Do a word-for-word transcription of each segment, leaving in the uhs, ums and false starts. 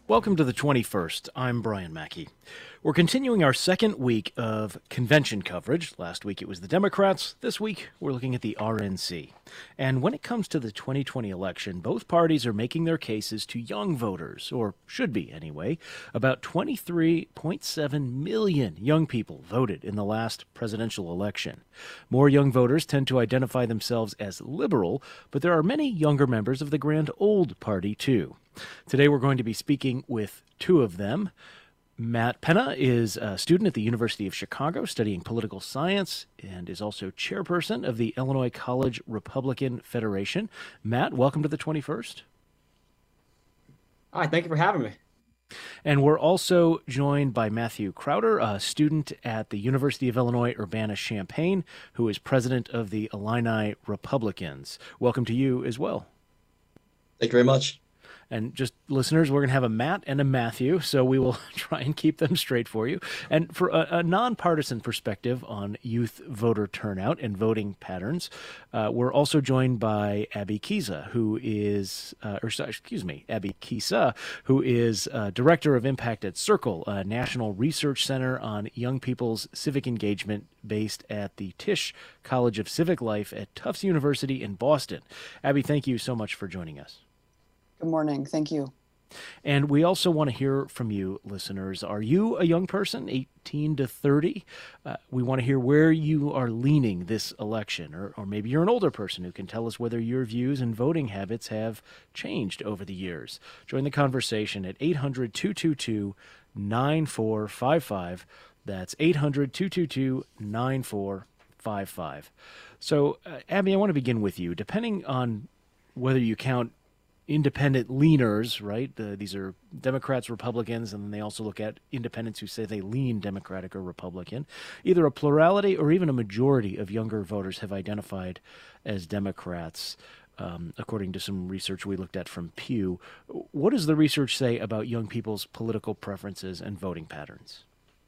Welcome to the twenty-first. I'm Brian Mackey. We're continuing our second week of convention coverage. Last week it was the Democrats. This week we're looking at the R N C. And when it comes to the twenty twenty election, both parties are making their cases to young voters, or should be anyway. About twenty-three point seven million young people voted in the last presidential election. More young voters tend to identify themselves as liberal, but there are many younger members of the Grand Old Party, too. Today we're going to be speaking with two of them. Matt Penna is a student at the University of Chicago studying political science and is also chairperson of the Illinois College Republican Federation. Matt, welcome to the twenty-first. Hi, thank you for having me. And we're also joined by Matthew Crowder, a student at the University of Illinois Urbana-Champaign, who is president of the Illini Republicans. Welcome to you as well. Thank you very much. And just listeners, we're going to have a Matt and a Matthew, so we will try and keep them straight for you. And for a, a nonpartisan perspective on youth voter turnout and voting patterns, uh, we're also joined by Abby Kisa, who is, uh, or excuse me, Abby Kisa, who is uh, Director of Impact at Circle, a national research center on young people's civic engagement based at the Tisch College of Civic Life at Tufts University in Boston. Abby, thank you so much for joining us. Good morning. Thank you. And we also want to hear from you, listeners. Are you a young person, eighteen to thirty? Uh, we want to hear where you are leaning this election, or, or maybe you're an older person who can tell us whether your views and voting habits have changed over the years. Join the conversation at eight hundred, two two two, nine four five five. That's eight hundred, two two two, nine four five five. So, uh, Abby, I want to begin with you. Depending on whether you count independent leaners, right? The, these are Democrats, Republicans, and then they also look at independents who say they lean Democratic or Republican. Either a plurality or even a majority of younger voters have identified as Democrats, um, according to some research we looked at from Pew. What does the research say about young people's political preferences and voting patterns?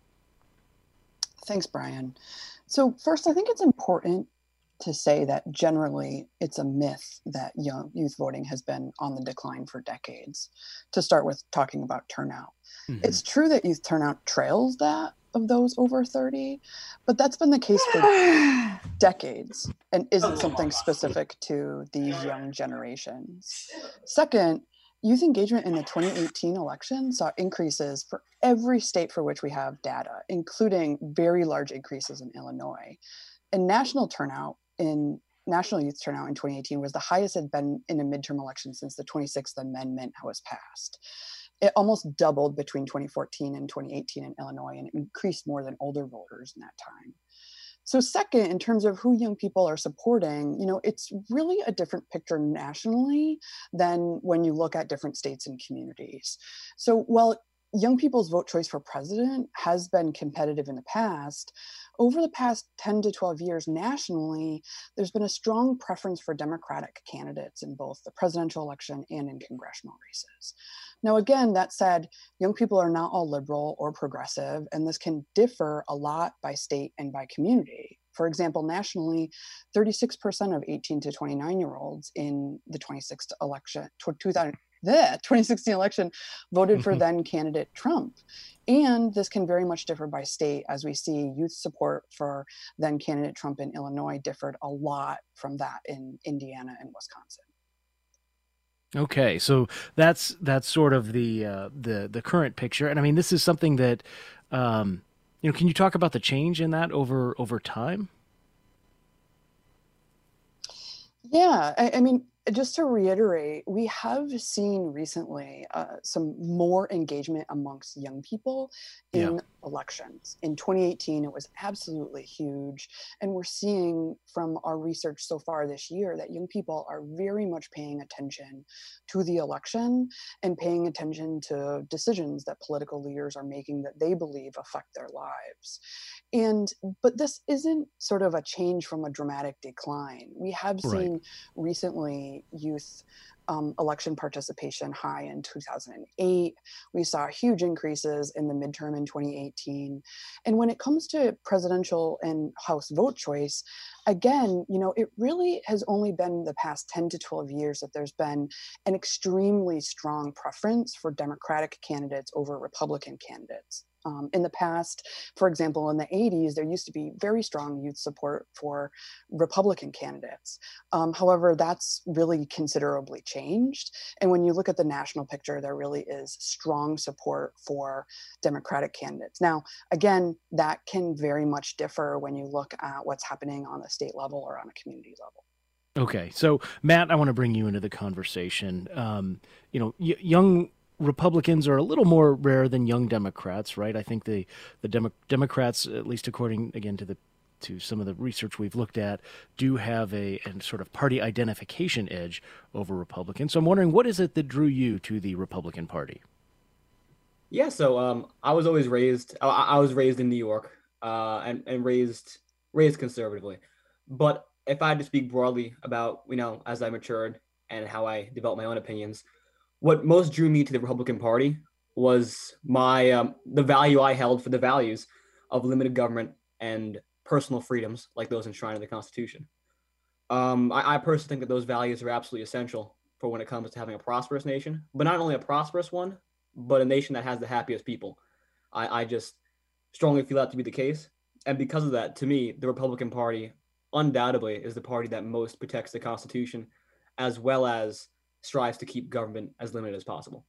Thanks, Brian. So first, I think it's important to say that generally it's a myth that young youth voting has been on the decline for decades. To start with talking about turnout. Mm-hmm. It's true that youth turnout trails that of those over thirty, but that's been the case for decades and isn't something specific to these young generations. Second, youth engagement in the twenty eighteen election saw increases for every state for which we have data, including very large increases in Illinois. And national turnout in national youth turnout in twenty eighteen was the highest it had been in a midterm election since the twenty-sixth Amendment was passed. It almost doubled between twenty fourteen and twenty eighteen in Illinois, and it increased more than older voters in that time. So second, in terms of who young people are supporting, you know, it's really a different picture nationally than when you look at different states and communities. So while young people's vote choice for president has been competitive in the past, over the past ten to twelve years nationally, there's been a strong preference for Democratic candidates in both the presidential election and in congressional races. Now, again, that said, young people are not all liberal or progressive, and this can differ a lot by state and by community. For example, nationally, thirty-six percent of eighteen to twenty-nine-year-olds in the twenty-sixth election, the twenty sixteen election voted for then candidate Trump. And this can very much differ by state, as we see youth support for then candidate Trump in Illinois differed a lot from that in Indiana and Wisconsin. Okay, so that's that's sort of the uh, the the current picture, and I mean this is something that um, you know. Can you talk about the change in that over over time? Yeah, I, I mean, just to reiterate, we have seen recently uh, some more engagement amongst young people in yeah. elections. In twenty eighteen, it was absolutely huge. And we're seeing from our research so far this year that young people are very much paying attention to the election and paying attention to decisions that political leaders are making that they believe affect their lives. And, but this isn't sort of a change from a dramatic decline. We have seen right. recently see youth um, election participation high in two thousand eight. We saw huge increases in the midterm in twenty eighteen. And when it comes to presidential and House vote choice, again, you know, it really has only been the past ten to twelve years that there's been an extremely strong preference for Democratic candidates over Republican candidates. Um, in the past, for example, in the eighties, there used to be very strong youth support for Republican candidates. Um, however, that's really considerably changed. And when you look at the national picture, there really is strong support for Democratic candidates. Now, again, that can very much differ when you look at what's happening on the state level or on a community level. Okay, so Matt, I want to bring you into the conversation. Um, you know, y- young Republicans are a little more rare than young Democrats, right? I think the the Demo- Democrats, at least according again to the to some of the research we've looked at, do have a, a sort of party identification edge over Republicans. So I'm wondering, what is it that drew you to the Republican Party? Yeah, so um, I was always raised. I, I was raised in New York, uh, and and raised raised conservatively. But if I had to speak broadly about, you know, as I matured and how I developed my own opinions, what most drew me to the Republican Party was my um, the value I held for the values of limited government and personal freedoms like those enshrined in the Constitution. Um, I, I personally think that those values are absolutely essential for when it comes to having a prosperous nation, but not only a prosperous one, but a nation that has the happiest people. I, I just strongly feel that to be the case. And because of that, to me, the Republican Party undoubtedly is the party that most protects the Constitution, as well as strives to keep government as limited as possible.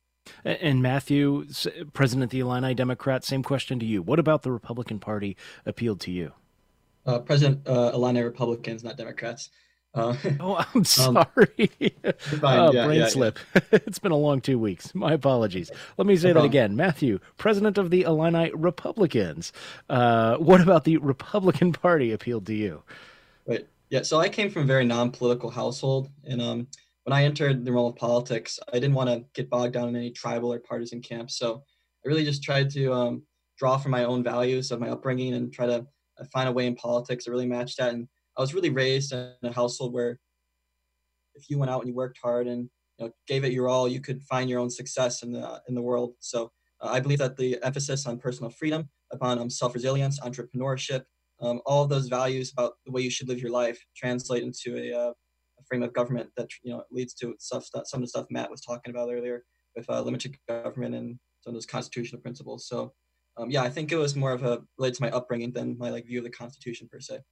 And Matthew, President of the Illini Democrats, same question to you. What about the Republican Party appealed to you? Uh, President uh, Illini Republicans, not Democrats. Uh, oh, I'm sorry. fine. oh, yeah, brain yeah, slip. Yeah. It's been a long two weeks. My apologies. Let me say No that problem. again. Matthew, President of the Illini Republicans. Uh, what about the Republican Party appealed to you? Right. Yeah. So I came from a very non-political household, and um, when I entered the realm of politics, I didn't want to get bogged down in any tribal or partisan camps. So I really just tried to um, draw from my own values of my upbringing and try to find a way in politics that really matched that. And I was really raised in a household where if you went out and you worked hard and, you know, gave it your all, you could find your own success in the in the world. So uh, I believe that the emphasis on personal freedom, upon um, self-resilience, entrepreneurship, um, all of those values about the way you should live your life translate into a, uh, a frame of government that, you know, leads to stuff, some of the stuff Matt was talking about earlier with uh, limited government and some of those constitutional principles. So um, yeah, I think it was more of a related to my upbringing than my like view of the Constitution per se.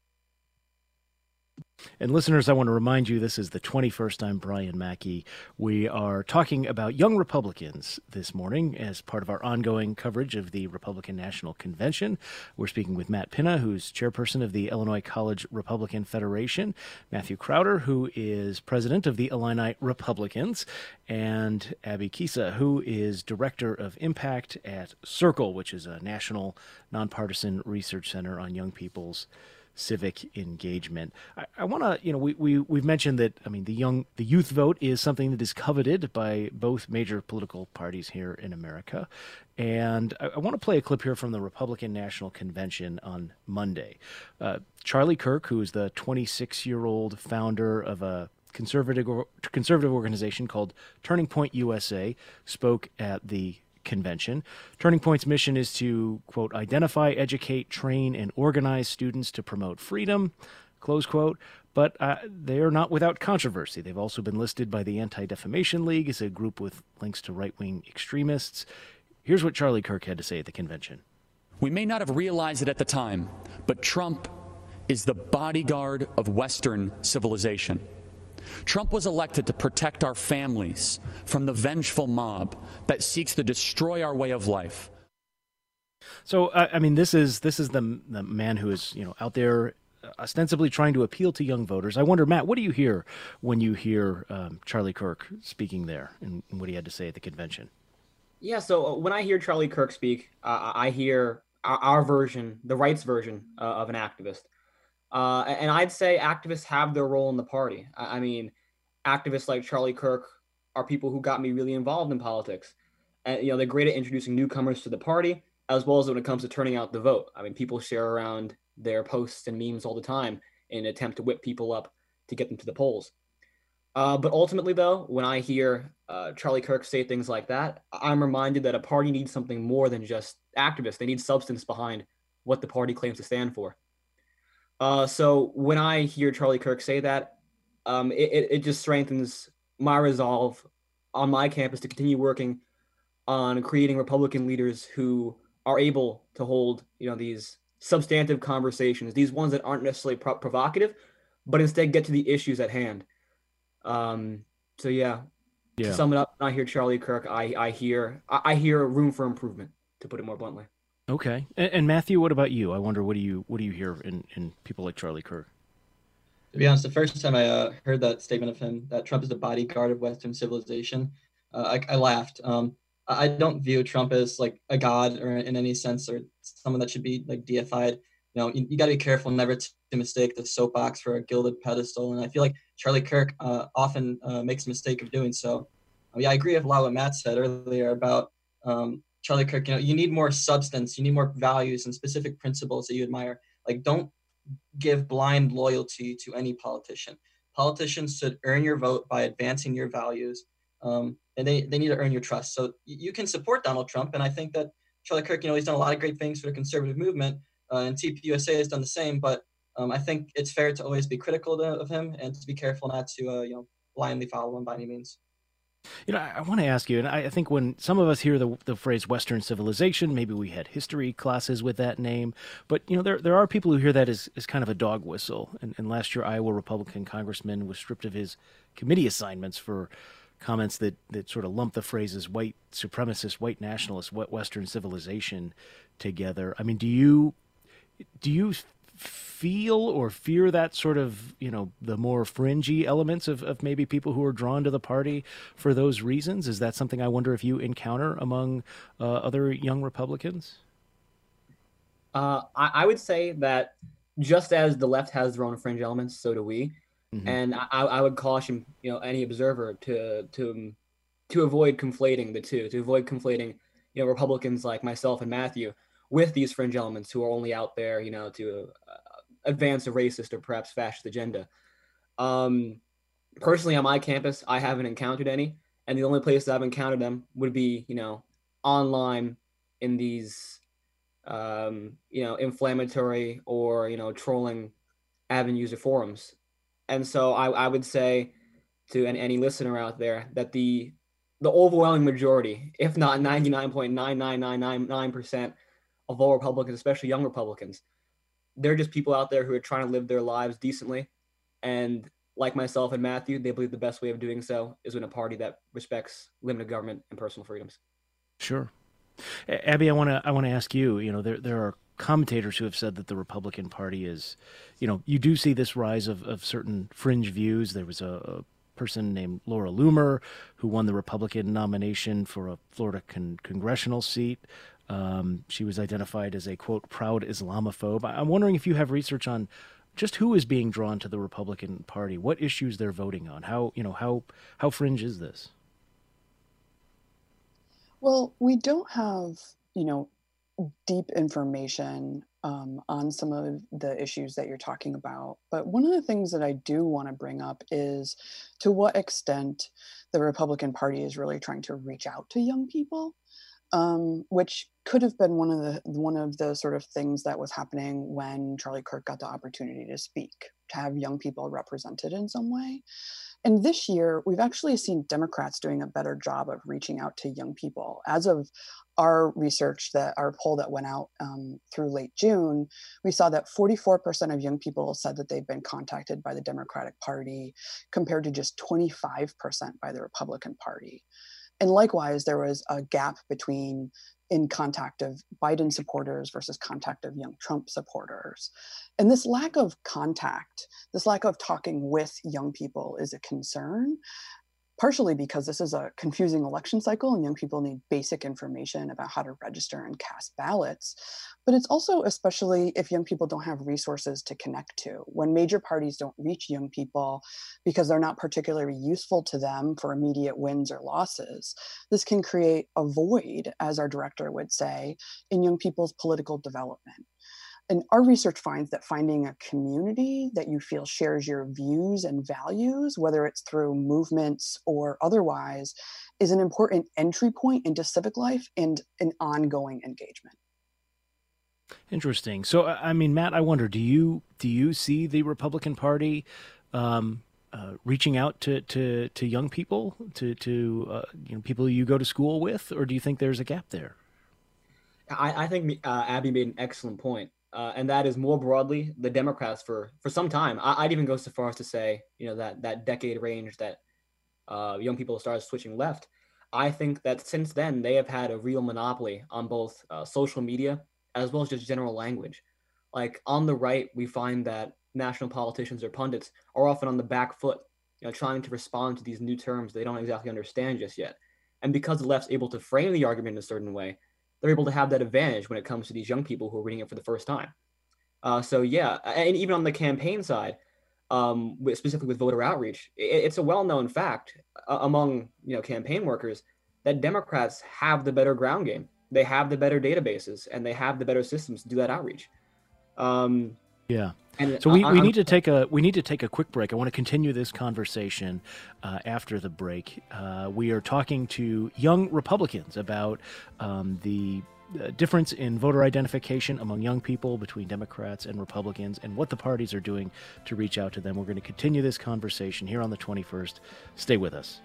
And listeners, I want to remind you, this is the twenty-first. I'm Brian Mackey. We are talking about young Republicans this morning as part of our ongoing coverage of the Republican National Convention. We're speaking with Matt Pinna, who's chairperson of the Illinois College Republican Federation, Matthew Crowder, who is president of the Illini Republicans, and Abby Kisa, who is director of impact at Circle, which is a national nonpartisan research center on young people's civic engagement. I, I want to, you know, we, we, we've mentioned that, I mean, the young, the youth vote is something that is coveted by both major political parties here in America. And I, I want to play a clip here from the Republican National Convention on Monday. Uh, Charlie Kirk, who is the twenty-six-year-old founder of a conservative conservative organization called Turning Point U S A, spoke at the convention. Turning Point's mission is to, quote, identify, educate, train, and organize students to promote freedom, close quote. But uh, they are not without controversy. They've also been listed by the Anti-Defamation League as a group with links to right-wing extremists. Here's what Charlie Kirk had to say at the convention. We may not have realized it at the time, but Trump is the bodyguard of Western civilization. Trump was elected to protect our families from the vengeful mob that seeks to destroy our way of life. So, uh, I mean, this is this is the, the man who is, you know, out there ostensibly trying to appeal to young voters. I wonder, Matt, what do you hear when you hear um, Charlie Kirk speaking there and, and what he had to say at the convention? Yeah, so when I hear Charlie Kirk speak, uh, I hear our, our version, the rights version uh, of an activist. Uh, and I'd say activists have their role in the party. I mean, activists like Charlie Kirk are people who got me really involved in politics. And, you know, they're great at introducing newcomers to the party, as well as when it comes to turning out the vote. I mean, people share around their posts and memes all the time in an attempt to whip people up to get them to the polls. Uh, but ultimately, though, when I hear uh, Charlie Kirk say things like that, I'm reminded that a party needs something more than just activists. They need substance behind what the party claims to stand for. Uh, so when I hear Charlie Kirk say that, um, it, it, it just strengthens my resolve on my campus to continue working on creating Republican leaders who are able to hold, you know, these substantive conversations, these ones that aren't necessarily pro- provocative, but instead get to the issues at hand. Um, so yeah, to Yeah. sum it up, when I hear Charlie Kirk, I I hear I, I hear room for improvement, to put it more bluntly. Okay. And, and Matthew, what about you? I wonder what do you what do you hear in, in people like Charlie Kirk? To be honest, the first time I uh, heard that statement of him, that Trump is the bodyguard of Western civilization, uh, I, I laughed. Um, I don't view Trump as like a god or in any sense or someone that should be like deified. You know, you, you got to be careful never to mistake the soapbox for a gilded pedestal. And I feel like Charlie Kirk uh, often uh, makes the mistake of doing so. Uh, yeah, I agree with a lot what Matt said earlier about um, Charlie Kirk. You know, you need more substance, you need more values and specific principles that you admire. Like, don't give blind loyalty to any politician. Politicians should earn your vote by advancing your values, um, and they, they need to earn your trust. So you can support Donald Trump, and I think that Charlie Kirk, you know, he's done a lot of great things for the conservative movement, uh, and T P U S A has done the same. But um, I think it's fair to always be critical to, of him and to be careful not to, uh, you know, blindly follow him by any means. You know, I, I want to ask you, and I, I think when some of us hear the the phrase Western civilization, maybe we had history classes with that name, but you know, there there are people who hear that as, as kind of a dog whistle. And, and last year, Iowa Republican congressman was stripped of his committee assignments for comments that, that sort of lump the phrases white supremacist, white nationalist, Western civilization together. I mean, do you do you feel or fear that sort of, you know, the more fringy elements of, of maybe people who are drawn to the party for those reasons? Is that something I wonder if you encounter among uh, other young Republicans? Uh, I, I would say that just as the left has their own fringe elements, so do we. Mm-hmm. And I, I would caution, you know, any observer to to to avoid conflating the two, to avoid conflating, you know, Republicans like myself and Matthew with these fringe elements who are only out there, you know, to uh, advance a racist or perhaps fascist agenda. Um, personally, on my campus, I haven't encountered any, and the only place I've encountered them would be, you know, online in these, um, you know, inflammatory or you know, trolling avenues or forums. And so I, I would say to any, any listener out there that the the overwhelming majority, if not ninety-nine point nine nine nine nine nine percent of all Republicans, especially young Republicans, they're just people out there who are trying to live their lives decently. And like myself and Matthew, they believe the best way of doing so is in a party that respects limited government and personal freedoms. Sure. Abby, I want to I want to ask you, you know, there there are commentators who have said that the Republican Party is, you know, you do see this rise of, of certain fringe views. There was a, a person named Laura Loomer who won the Republican nomination for a Florida con- congressional seat. Um, she was identified as a, quote, proud Islamophobe. I'm wondering if you have research on just who is being drawn to the Republican Party, what issues they're voting on, how, you know, how how fringe is this? Well, we don't have, you know, deep information um, on some of the issues that you're talking about. But one of the things that I do want to bring up is to what extent the Republican Party is really trying to reach out to young people, um, which could have been one of the one of the sort of things that was happening when Charlie Kirk got the opportunity to speak, to have young people represented in some way. And this year, we've actually seen Democrats doing a better job of reaching out to young people. As of our research, that our poll that went out um, through late June, we saw that forty-four percent of young people said that they've been contacted by the Democratic Party, compared to just twenty-five percent by the Republican Party. And likewise, there was a gap between in contact of Biden supporters versus contact of young Trump supporters. And this lack of contact, this lack of talking with young people is a concern, partially because this is a confusing election cycle and young people need basic information about how to register and cast ballots. But it's also especially if young people don't have resources to connect to. When major parties don't reach young people because they're not particularly useful to them for immediate wins or losses, this can create a void, as our director would say, in young people's political development. And our research finds that finding a community that you feel shares your views and values, whether it's through movements or otherwise, is an important entry point into civic life and an ongoing engagement. Interesting. So, I mean, Matt, I wonder, do you do you see the Republican Party um, uh, reaching out to, to, to young people, to to uh, you know, people you go to school with, or do you think there's a gap there? I, I think uh, Abby made an excellent point. Uh, and that is more broadly the Democrats for for some time. I, I'd even go so far as to say, you know, that that decade range that uh, young people started switching left. I think that since then they have had a real monopoly on both uh, social media as well as just general language. Like on the right, we find that national politicians or pundits are often on the back foot, you know, trying to respond to these new terms they don't exactly understand just yet. And because the left's able to frame the argument in a certain way, they're able to have that advantage when it comes to these young people who are reading it for the first time. Uh, so yeah, and even on the campaign side, um, with, specifically with voter outreach, it, it's a well-known fact uh, among you know campaign workers that Democrats have the better ground game. They have the better databases and they have the better systems to do that outreach. Um, yeah. And so we, I, we I'm, need to take a we need to take a quick break. I want to continue this conversation uh, after the break. Uh, we are talking to young Republicans about um, the uh, difference in voter identification among young people between Democrats and Republicans and what the parties are doing to reach out to them. We're going to continue this conversation here on the twenty-first. Stay with us.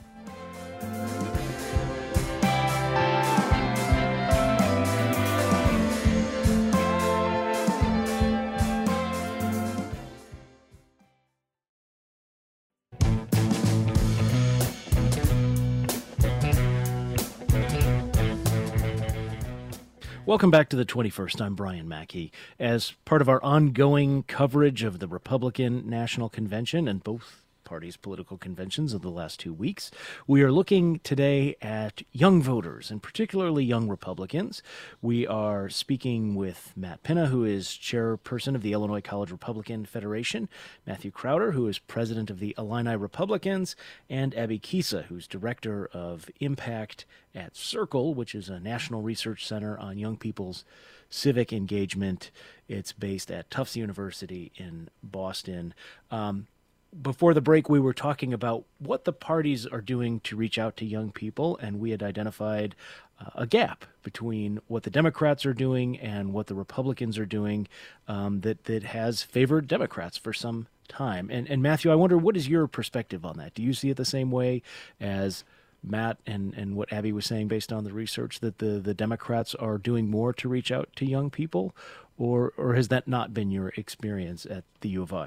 Welcome back to the twenty-first. I'm Brian Mackey. As part of our ongoing coverage of the Republican National Convention and both parties' political conventions of the last two weeks, we are looking today at young voters, and particularly young Republicans. We are speaking with Matt Pinna, who is chairperson of the Illinois College Republican Federation, Matthew Crowder, who is president of the Illini Republicans, and Abby Kisa, who's director of Impact at Circle, which is a national research center on young people's civic engagement. It's based at Tufts University in Boston. Um, Before the break, we were talking about what the parties are doing to reach out to young people, and we had identified uh, a gap between what the Democrats are doing and what the Republicans are doing um, that that has favored Democrats for some time. And, and Matthew, I wonder, what is your perspective on that? Do you see it the same way as Matt and, and what Abby was saying based on the research, that the, the Democrats are doing more to reach out to young people, or or has that not been your experience at the U of I?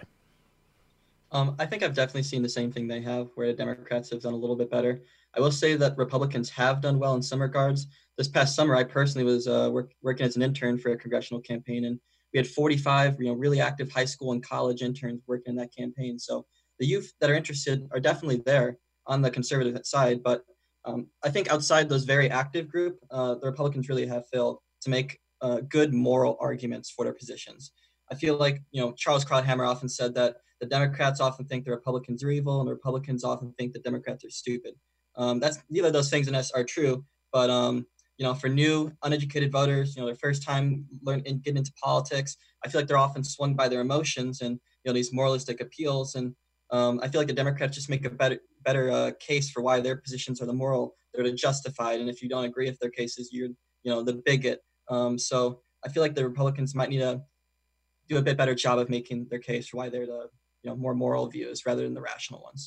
Um, I think I've definitely seen the same thing they have, where the Democrats have done a little bit better. I will say that Republicans have done well in some regards. This past summer, I personally was uh, work, working as an intern for a congressional campaign, and we had forty-five, you know, really active high school and college interns working in that campaign. So the youth that are interested are definitely there on the conservative side. But um, I think outside those very active group, uh, the Republicans really have failed to make uh, good moral arguments for their positions. I feel like, you know, Charles Krauthammer often said that the Democrats often think the Republicans are evil, and the Republicans often think the Democrats are stupid. Um, that's neither of those things in us are true, but um, you know, for new uneducated voters, you know, their first time learn and getting into politics, I feel like they're often swung by their emotions and you know these moralistic appeals. And um, I feel like the Democrats just make a better better uh, case for why their positions are the moral, they're the justified, and if you don't agree with their cases, you're you know the bigot. Um, so I feel like the Republicans might need to do a bit better job of making their case for why they're the you know more moral views rather than the rational ones.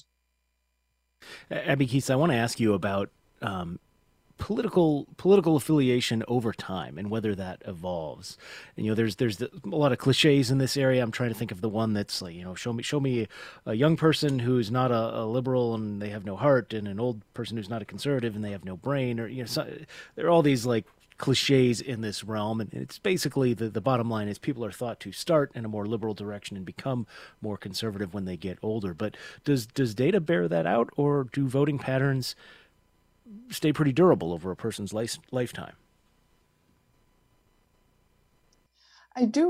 Abby Keese, I want to ask you about um, political political affiliation over time and whether that evolves. And you know, there's there's the, a lot of cliches in this area. I'm trying to think of the one that's like, you know, show me show me a young person who's not a, a liberal and they have no heart, and an old person who's not a conservative and they have no brain. Or you know, so, there are all these like cliches in this realm, and it's basically the, the bottom line is people are thought to start in a more liberal direction and become more conservative when they get older. But does does data bear that out, or do voting patterns stay pretty durable over a person's life, lifetime? I do.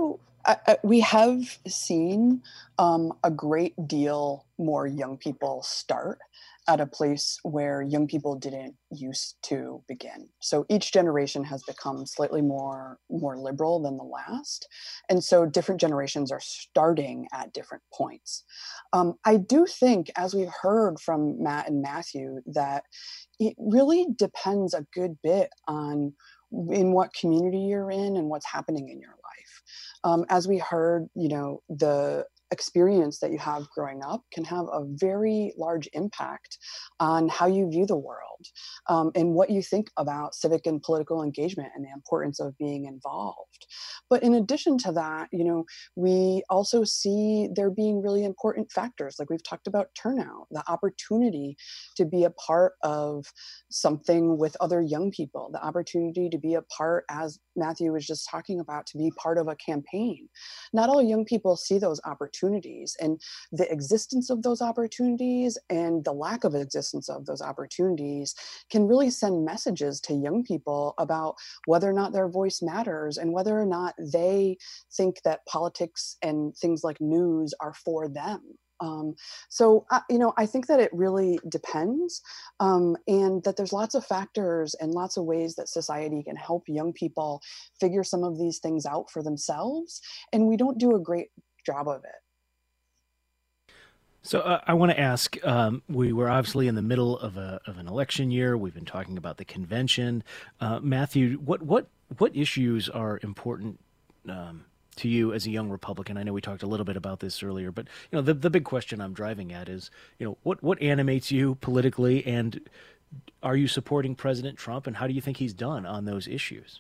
I, I, we have seen um, a great deal more young people start at a place where young people didn't used to begin. So each generation has become slightly more, more liberal than the last. And so different generations are starting at different points. Um, I do think, as we've heard from Matt and Matthew, that it really depends a good bit on in what community you're in and what's happening in your life. Um, as we heard, you know, the experience that you have growing up can have a very large impact on how you view the world, um, and what you think about civic and political engagement and the importance of being involved. But in addition to that, you know, we also see there being really important factors, like we've talked about turnout, the opportunity to be a part of something with other young people, the opportunity to be a part, as Matthew was just talking about, to be part of a campaign. Not all young people see those opportunities, and the existence of those opportunities and the lack of existence of those opportunities can really send messages to young people about whether or not their voice matters and whether or not they think that politics and things like news are for them. Um, so, uh, you know, I think that it really depends, um, and that there's lots of factors and lots of ways that society can help young people figure some of these things out for themselves. And we don't do a great job of it. So uh, I want to ask, um, we were obviously in the middle of a of an election year. We've been talking about the convention. Uh, Matthew, what what what issues are important um, to you as a young Republican? I know we talked a little bit about this earlier, but you know, the the big question I'm driving at is, you know, what what animates you politically, and are you supporting President Trump, and how do you think he's done on those issues?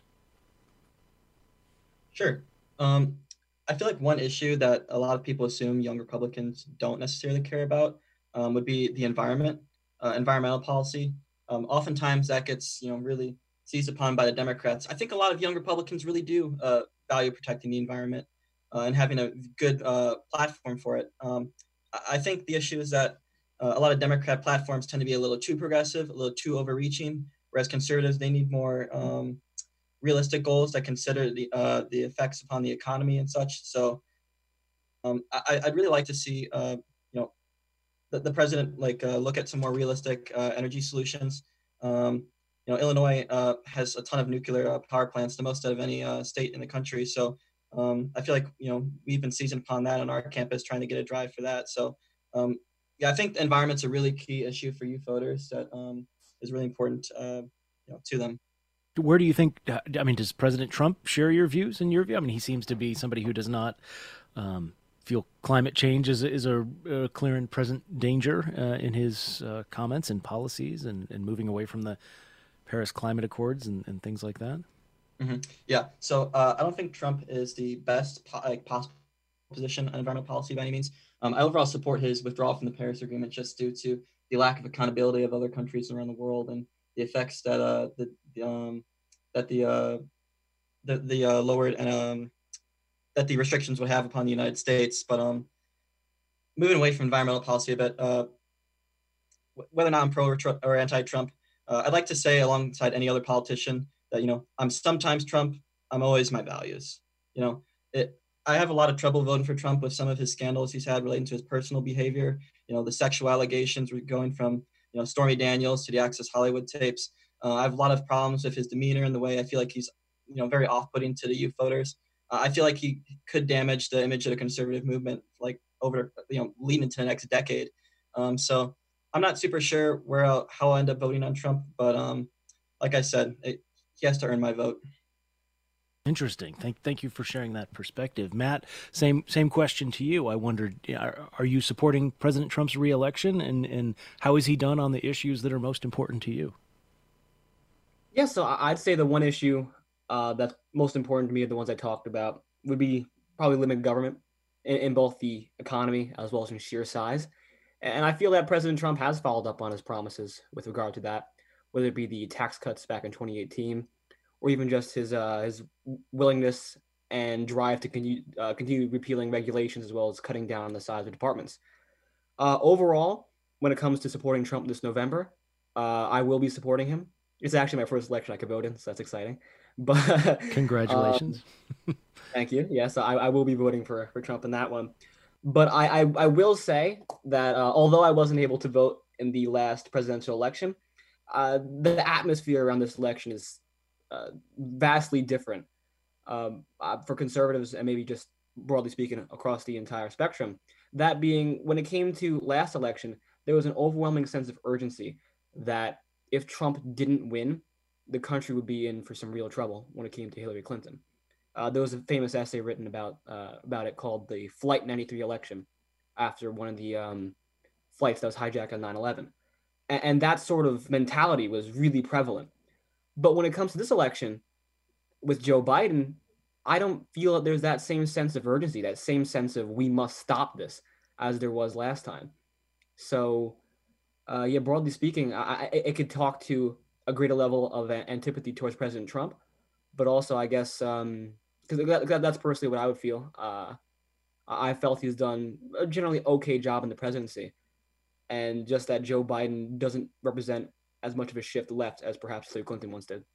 Sure. Um, I feel like one issue that a lot of people assume young Republicans don't necessarily care about um, would be the environment, uh, environmental policy. Um, oftentimes that gets, you know, really seized upon by the Democrats. I think a lot of young Republicans really do uh, value protecting the environment uh, and having a good uh, platform for it. Um, I think the issue is that uh, a lot of Democrat platforms tend to be a little too progressive, a little too overreaching, whereas conservatives, they need more um, realistic goals that consider the uh, the effects upon the economy and such. So um, I, I'd really like to see, uh, you know, the, the president like uh, look at some more realistic uh, energy solutions. Um, you know, Illinois uh, has a ton of nuclear uh, power plants, the most out of any uh, state in the country. So um, I feel like, you know, we've been seasoned upon that on our campus, trying to get a drive for that. So um, yeah, I think the environment's a really key issue for youth voters that um, is really important, uh, you know, to them. Where do you think, I mean, does President Trump share your views and your view? I mean, he seems to be somebody who does not um, feel climate change is, is a, a clear and present danger uh, in his uh, comments and policies, and, and moving away from the Paris Climate Accords and, and things like that. Mm-hmm. Yeah. So uh, I don't think Trump is the best po- like possible position on environmental policy by any means. Um, I overall support his withdrawal from the Paris Agreement just due to the lack of accountability of other countries around the world and the effects that uh, the, the um, that the uh, the the uh, lowered and um, that the restrictions would have upon the United States. But um, moving away from environmental policy a bit, uh, whether or not I'm pro or, tr- or anti-Trump, uh, I'd like to say alongside any other politician that, you know, I'm sometimes Trump, I'm always my values. You know, it. I have a lot of trouble voting for Trump with some of his scandals he's had relating to his personal behavior. You know, the sexual allegations going from, you know, Stormy Daniels to the Access Hollywood tapes. Uh, I have a lot of problems with his demeanor and the way I feel like he's, you know, very off-putting to the youth voters. Uh, I feel like he could damage the image of the conservative movement, like over, you know, leading into the next decade. Um, so I'm not super sure where I'll, how I'll end up voting on Trump, but um, like I said, it, he has to earn my vote. Interesting. Thank thank you for sharing that perspective. Matt, same same question to you. I wondered, are, are you supporting President Trump's reelection, and, and how is he done on the issues that are most important to you? Yeah, so I'd say the one issue uh, that's most important to me, the ones I talked about, would be probably limited government in, in both the economy as well as in sheer size. And I feel that President Trump has followed up on his promises with regard to that, whether it be the tax cuts back in twenty eighteen, or even just his uh, his willingness and drive to continue, uh, continue repealing regulations as well as cutting down on the size of departments. Uh, overall, when it comes to supporting Trump this November, uh, I will be supporting him. It's actually my first election I could vote in, so that's exciting. But Congratulations. Um, thank you. Yes, I, I will be voting for, for Trump in that one. But I, I, I will say that uh, although I wasn't able to vote in the last presidential election, uh, the atmosphere around this election is uh, vastly different um, uh, for conservatives and maybe just broadly speaking across the entire spectrum. That being, when it came to last election, there was an overwhelming sense of urgency that if Trump didn't win, the country would be in for some real trouble when it came to Hillary Clinton. Uh, there was a famous essay written about uh, about it called the Flight ninety-three election after one of the um, flights that was hijacked on nine eleven. And, and that sort of mentality was really prevalent. But when it comes to this election with Joe Biden, I don't feel that there's that same sense of urgency, that same sense of we must stop this as there was last time. So, uh, yeah, broadly speaking, I, I, it could talk to a greater level of antipathy towards President Trump, but also, I guess, um, because that, that's personally what I would feel. Uh, I felt he's done a generally okay job in the presidency, and just that Joe Biden doesn't represent as much of a shift left as perhaps Hillary Clinton once did.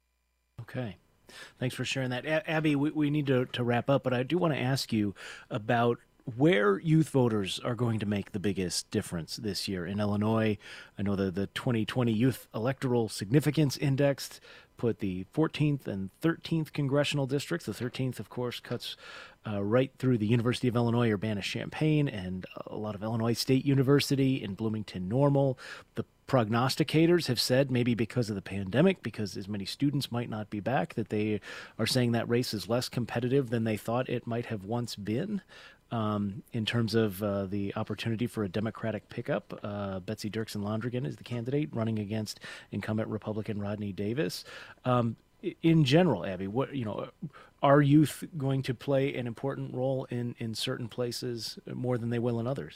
Okay. Thanks for sharing that. A- Abby, we, we need to, to wrap up, but I do want to ask you about where youth voters are going to make the biggest difference this year. In Illinois, I know that the twenty twenty Youth Electoral Significance Index put the fourteenth and thirteenth congressional districts. The thirteenth, of course, cuts uh, right through the University of Illinois, Urbana-Champaign, and a lot of Illinois State University in Bloomington-Normal. The prognosticators have said, maybe because of the pandemic, because as many students might not be back, that they are saying that race is less competitive than they thought it might have once been. Um, in terms of uh, the opportunity for a Democratic pickup, uh, Betsy Dirksen Londrigan is the candidate running against incumbent Republican Rodney Davis. Um, in general, Abby, what you know, are youth going to play an important role in, in certain places more than they will in others?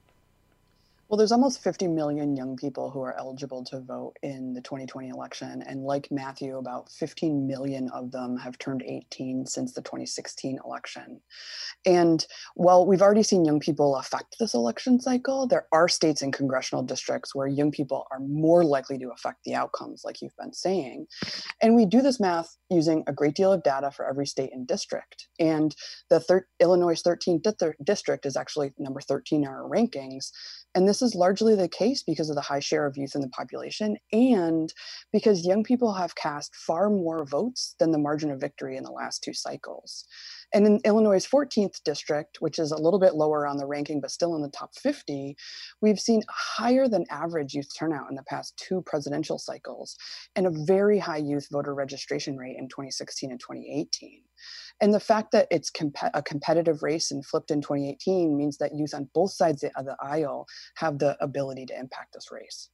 Well, there's almost fifty million young people who are eligible to vote in the twenty twenty election. And like Matthew, about fifteen million of them have turned eighteen since the twenty sixteen election. And while we've already seen young people affect this election cycle, there are states and congressional districts where young people are more likely to affect the outcomes, like you've been saying. And we do this math using a great deal of data for every state and district. And the thir- Illinois thirteenth di- district is actually number thirteen in our rankings. And this is largely the case because of the high share of youth in the population and because young people have cast far more votes than the margin of victory in the last two cycles. And in Illinois' fourteenth district, which is a little bit lower on the ranking, but still in the top fifty, we've seen higher than average youth turnout in the past two presidential cycles and a very high youth voter registration rate in twenty sixteen and twenty eighteen. And the fact that it's comp- a competitive race and flipped in twenty eighteen means that youth on both sides of the aisle have the ability to impact this race.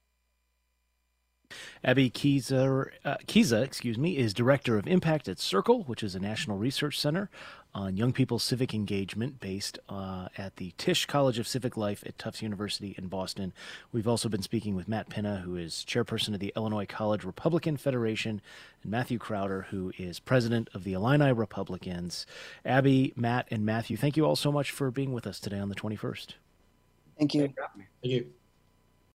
Abby Kiza, uh, Kiza, excuse me, is director of Impact at Circle, which is a national research center on young people's civic engagement based uh, at the Tisch College of Civic Life at Tufts University in Boston. We've also been speaking with Matt Pinna, who is chairperson of the Illinois College Republican Federation, and Matthew Crowder, who is president of the Illini Republicans. Abby, Matt, and Matthew, thank you all so much for being with us today on the twenty-first. Thank you. Thank you.